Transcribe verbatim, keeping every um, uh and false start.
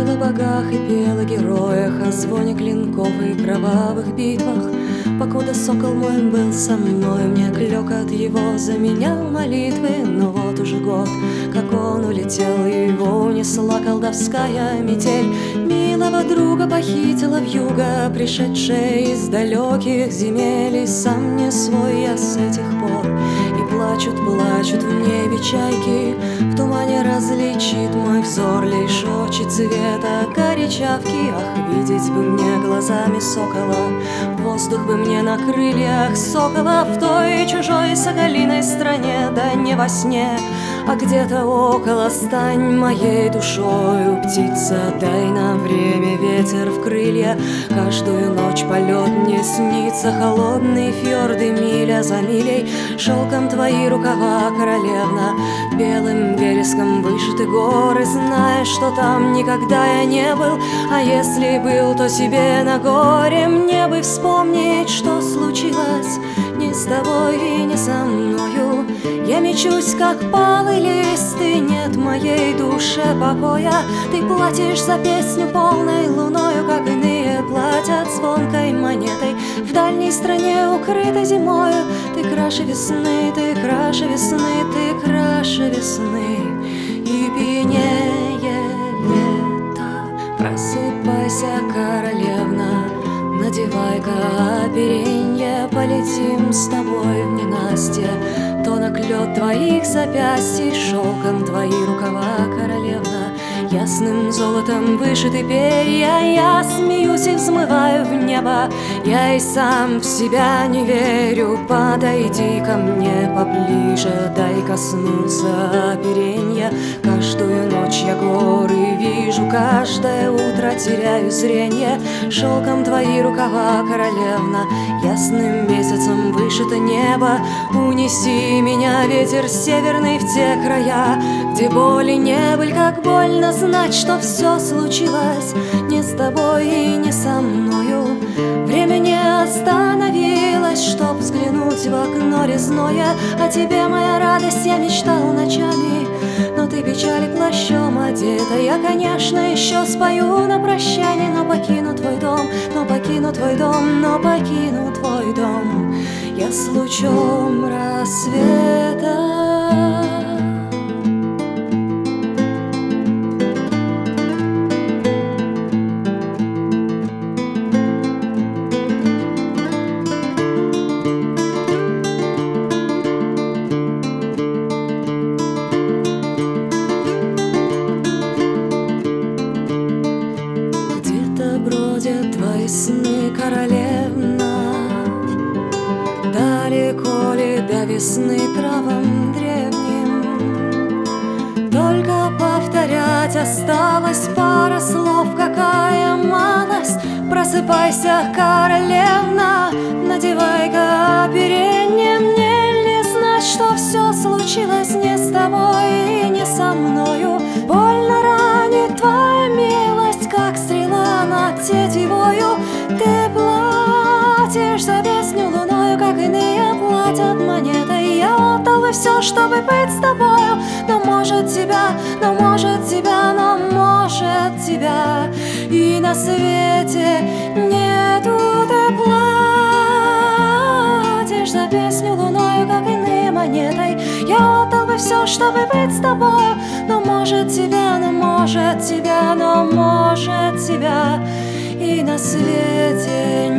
Пела о богах и пела о героях, о звоне клинков и кровавых битвах. Покуда сокол мой был со мной, мне клёкот его заменял молитвы. Но вот уже год, как он улетел, и его унесла колдовская метель. Милого друга похитила вьюга, пришедшая из далеких земель. И сам не свой я с этих пор. И плачут, плачут в небе чайки, в тумане различит мой взор лишь очи цвета горячавки. Ах, видеть бы мне глазами сокола, воздух бы мне на крыльях сокола, в той чужой соколиной стране, да не во сне, а где-то около. Стань моей душою, птица, дай на время ветер в крылья. Каждую ночь полет мне снится, холодные фьорды миля за милей. Шелком твои рукава, королевна, белым вереском вышиты горы. Знаешь, что там никогда я не был, а если был, то себе на горе. Мне бы вспомнить, что случилось не с тобой и не со мною. Я мечусь, как палый лист, и нет в моей душе покоя. Ты платишь за песню полной луною, как иные платят звонкой монетой. В дальней стране, укрытой зимою, ты краше весны, ты краше весны, ты краше весны. И пьянее лето, просыпайся, королевна, надевай-ка оперенье, полетим с тобой в ненастье. Тонок лед твоих запястий, шелком твои рукава, королевна, ясным золотом вышиты перья. Я смеюсь и взмываю в небо, я и сам в себя не верю. Подойди ко мне поближе, дай коснуться оперенья. Каждую ночь я горы вижу, каждое утро теряю зрение. Шелком твои рукава, королевна, ясным месяцем вышито небо. Унеси меня, ветер северный, в те края, где боли не были, как больно знать, что все случилось не с тобой и не со мною. Время не остановилось, чтоб взглянуть в окно резное. О тебе, моя радость, я мечтал ночами, но ты печали плащом одета. Я, конечно, еще спою на прощание, но покину твой дом, но покину твой дом, но покину твой дом я с лучом рассвета. Бродят твои сны, королевна, далеко ли до весны травам древним? Только повторять осталось пара слов, какая малость. Просыпайся, королевна, надевай-ка оперенье. Мне ли знать, что все случилось не с тобой и не со мною? Больно ранит твоя милость, как стрела над тетивою. Ты платишь за песню луною, как иные платят монетой. Я отдал бы все, чтобы быть с тобою, но может тебя, но может тебя, но может тебя и на свете нету. Ты платишь за песню луною, как иные монетой. Я отдал бы все, чтобы быть с тобою, но может тебя, но может тебя, но может тебя и на свете